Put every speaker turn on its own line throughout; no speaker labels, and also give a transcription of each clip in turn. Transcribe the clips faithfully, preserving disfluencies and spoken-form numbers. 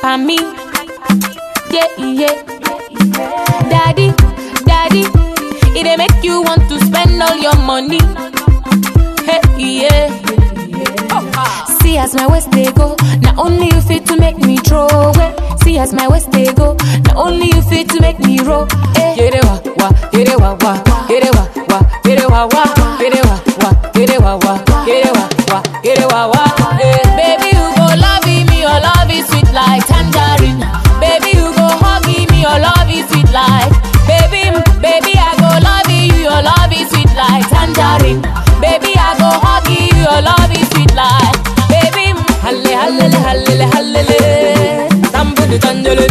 pa me. Yeah, yeah. Daddy, daddy, it dey make you want to spend all your money. Hey, yeah. See as my waist they go, not only you fit to make me throw away. See as my waist they go, not only you fit to make me roll. Hey. Get it wa wa, get it wa wa, get it wa wa, get it wa wa, get it wa wa, get it wa wa, get it wa wa, get it wa wa. Hey. Baby you go love me, your love is sweet like tangerine. Baby you go hug me, your love is sweet like. Baby, baby I go love you, your love is sweet like tangerine. Baby I go hug you, your love is sweet like. Baby, halle halle halle halle, tambu tanjulu.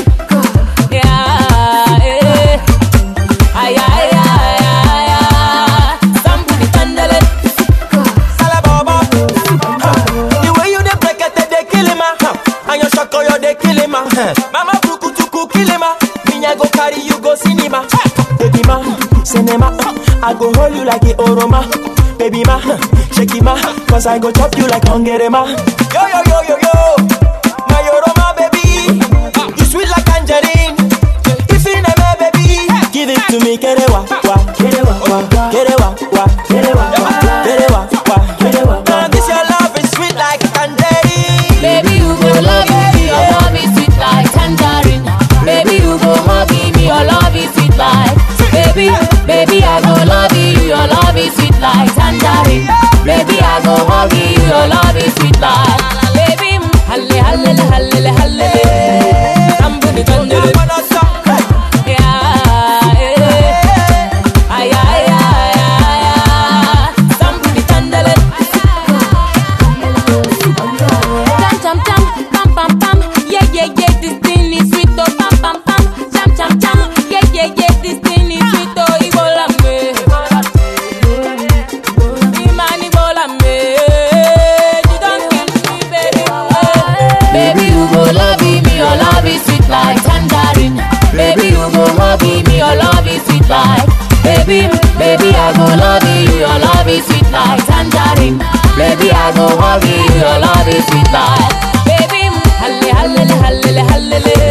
Yeah, eh, ay ay ay ay, tambu tanjulu.
Sala baba, the way you dey break it, they kill him, and your shako you dey kill him. Mama buku tuku kill him, me I go carry you go cinema. Baby ma, cinema, I go hold you like a oroma. Baby ma, shake it ma, cause I go chop you like hungry ma. Yo yo yo yo yo, my oroma baby, you sweet like tangerine. If you never baby, give it to me, get it wa wa, get it wa wa, get it wa wa, get it wa wa, get it wa wa, get it wa wa. Now this your love is sweet like tangerine.
Baby you go love me, your love is sweet like tangerine. Baby you go hug me, your love is sweet like. Baby, baby I go love you, your love is sweet like tangerine. Baby I go hug you, your love is sweet like. Baby, halle halle halle halle, tambu ni tanjulu. Yeah, eh, ay ay ay ay, tambu ni tanjulu. Jam jam jam, pam pam pam, yeah yeah yeah, this thing is sweet oh, pam pam pam, jam jam jam, yeah yeah yeah, this thing is sweet oh, ibola me, imani ibola me, you don't kill me baby. Baby you go love me, your love is sweet like tangerine. Baby you go hug me, your love is sweet like. Baby, baby I go love you, your love is sweet like tangerine. Baby I go hug you, your love is sweet like. Baby, halle halle halle halle.